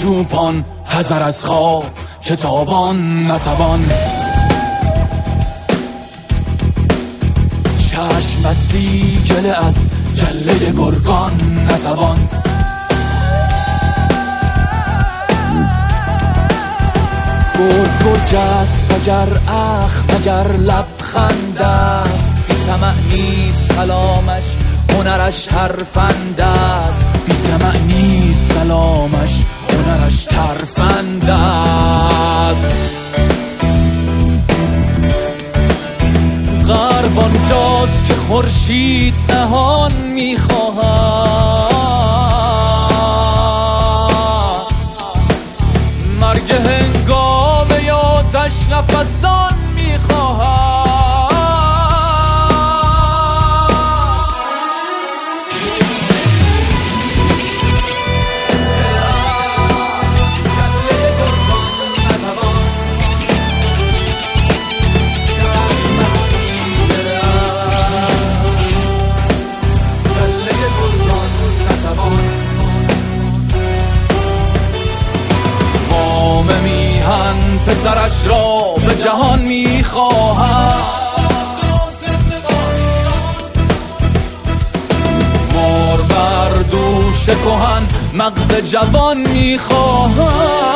چوپان حذر از خواب که تابان نتوان. چشم بستی گله از گله گرگان نتوان. گرگ است اگر اخم اگر لبخند است، بی طمع نیست سلامش هنرش ترفند است. بی طمع نیست سلامش هنرش ترفند است. غرب آنجاست که خورشید نهان می‌خواهد، مرگ هنگام آتش نفسان می‌خواهد. پسرش را به جهان می‌خواهد، مار بر دوش کهن مغز جوان می‌خواهد.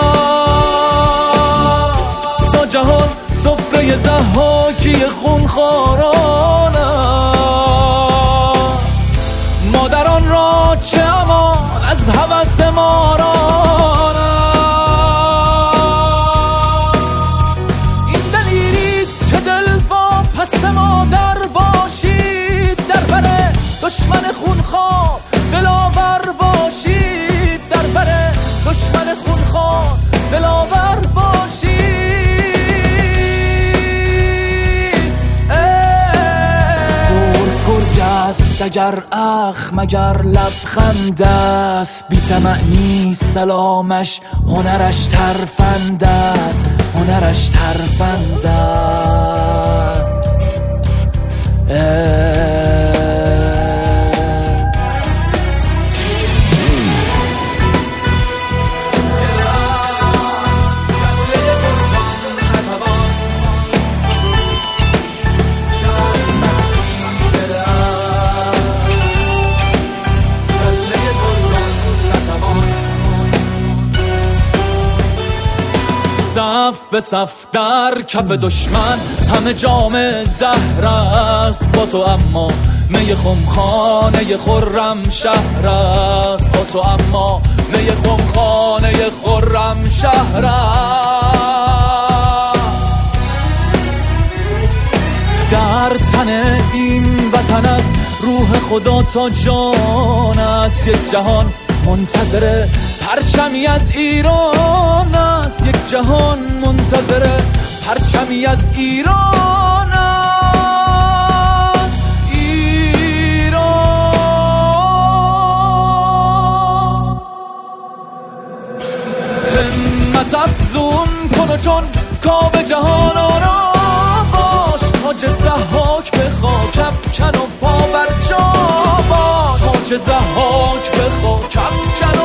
تا جهان سفره ضحاکی خونخواران است، مادران را چه امان از هوس ماران است. مادر باشید در بر دشمن خونخوار، دلاور باشید در بر دشمن خونخوار، دلاور باشید. گرگ است اگر اخم اگر لبخند است، بی طمع نیست سلامش هنرش ترفند است، هنرش ترفند است. صف به صف در کف دشمن همه جام زهر است، با تو اما می خمخانه خرم شهر است، با تو اما می خمخانه خرم شهر است. در تن این وطن است روح خدا تا جان است، یک جهان منتظر پرچمی از ایران است، یک جهان منتظر پرچمی از ایران است. ایران همت افزون کن و چون کاو جهان آرام باش، تاج ضحاک به خاک افکن و پا بر جا باش، تاج ضحاک به خاک افکن و